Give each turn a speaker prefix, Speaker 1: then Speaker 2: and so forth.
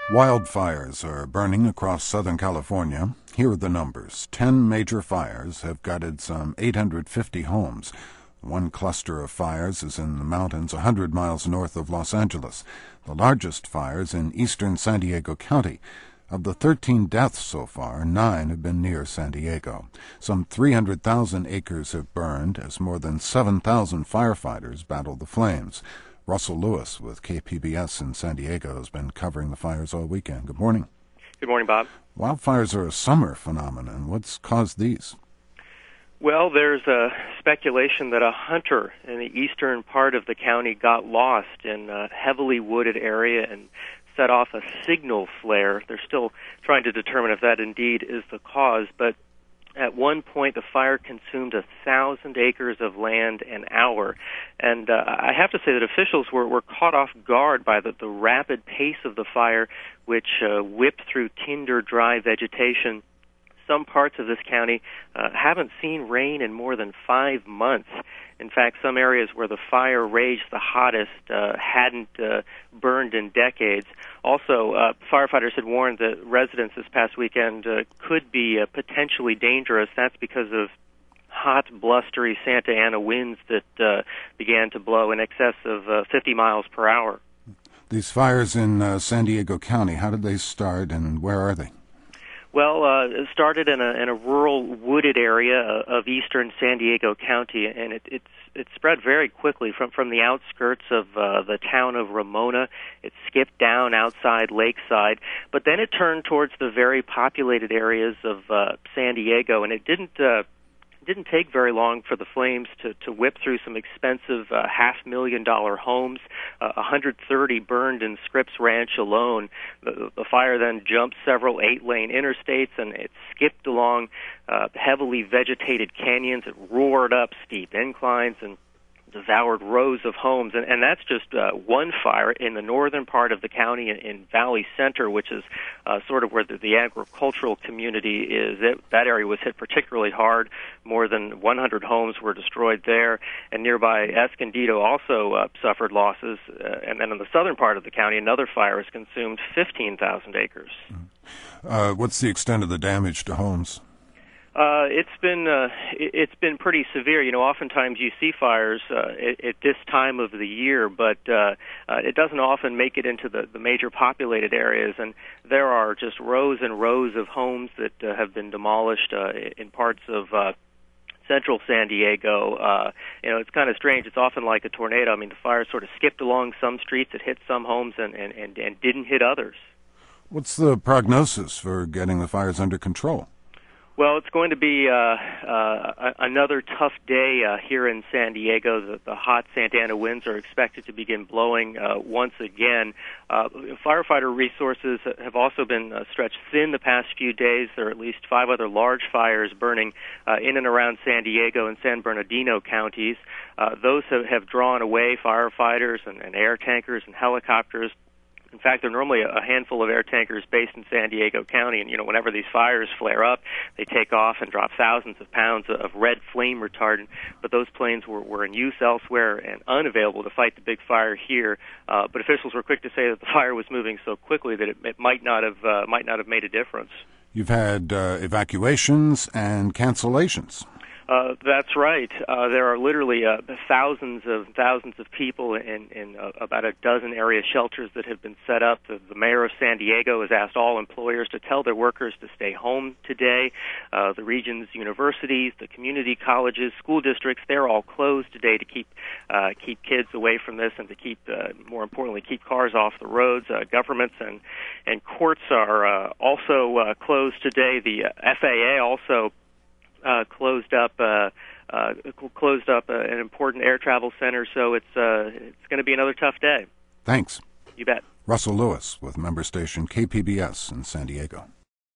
Speaker 1: Wildfires are burning across Southern California. Here are the numbers. 10 major fires have gutted some 850 homes. One cluster of fires is in the mountains 100 miles north of Los Angeles. The largest fires in eastern San Diego County. Of the 13 deaths so far, 9 have been near San Diego. Some 300,000 acres have burned as more than 7,000 firefighters battle the flames. Russell Lewis with KPBS in San Diego has been covering the fires all weekend. Good morning.
Speaker 2: Good morning, Bob.
Speaker 1: Wildfires are a summer phenomenon. What's caused these?
Speaker 2: Well, there's a speculation that a hunter in the eastern part of the county got lost in a heavily wooded area and set off a signal flare. They're still trying to determine if that indeed is the cause, but at one point, the fire consumed 1,000 acres of land an hour. And I have to say that officials were caught off guard by the rapid pace of the fire, which whipped through tinder-dry vegetation. Some parts of this county haven't seen rain in more than 5 months. In fact, some areas where the fire raged the hottest hadn't burned in decades. Also, firefighters had warned that residents this past weekend could be potentially dangerous. That's because of hot, blustery Santa Ana winds that began to blow in excess of 50 miles per hour.
Speaker 1: These fires in San Diego County, how did they start and where are they?
Speaker 2: Well, it started in a rural wooded area of eastern San Diego County, and it spread very quickly from the outskirts of the town of Ramona. It skipped down outside Lakeside, but then it turned towards the very populated areas of San Diego, and it didn't take very long for the flames to whip through some expensive $500,000 homes. 130 burned in Scripps Ranch alone. The fire then jumped several 8-lane interstates, and it skipped along heavily vegetated canyons. It roared up steep inclines and devoured rows of homes, and that's just one fire in the northern part of the county in Valley Center, which is sort of where the agricultural community is. That area was hit particularly hard. More than 100 homes were destroyed there, and nearby Escondido also suffered losses. And then in the southern part of the county, another fire has consumed 15,000 acres.
Speaker 1: What's the extent of the damage to homes?
Speaker 2: It's been pretty severe. You know, oftentimes you see fires at this time of the year, but it doesn't often make it into the major populated areas. And there are just rows and rows of homes that have been demolished in parts of central San Diego. It's kind of strange. It's often like a tornado. I mean, the fire sort of skipped along some streets, it hit some homes, and didn't hit others.
Speaker 1: What's the prognosis for getting the fires under control?
Speaker 2: Well, it's going to be another tough day here in San Diego. The hot Santa Ana winds are expected to begin blowing once again. Firefighter resources have also been stretched thin the past few days. There are at least 5 other large fires burning in and around San Diego and San Bernardino counties. Those have drawn away firefighters and air tankers and helicopters. In fact, there are normally a handful of air tankers based in San Diego County, and, whenever these fires flare up, they take off and drop thousands of pounds of red flame retardant. But those planes were in use elsewhere and unavailable to fight the big fire here. But officials were quick to say that the fire was moving so quickly that it might not have made a difference.
Speaker 1: You've had evacuations and cancellations.
Speaker 2: That's right. There are literally thousands of people in about a dozen area shelters that have been set up. The mayor of San Diego has asked all employers to tell their workers to stay home today. The region's universities, the community colleges, school districts, they're all closed today to keep kids away from this and to keep, more importantly, keep cars off the roads. Governments and courts are also closed today. The FAA also closed up an important air travel center, so it's going to be another tough day.
Speaker 1: Thanks.
Speaker 2: You bet.
Speaker 1: Russell Lewis with member station KPBS in San Diego.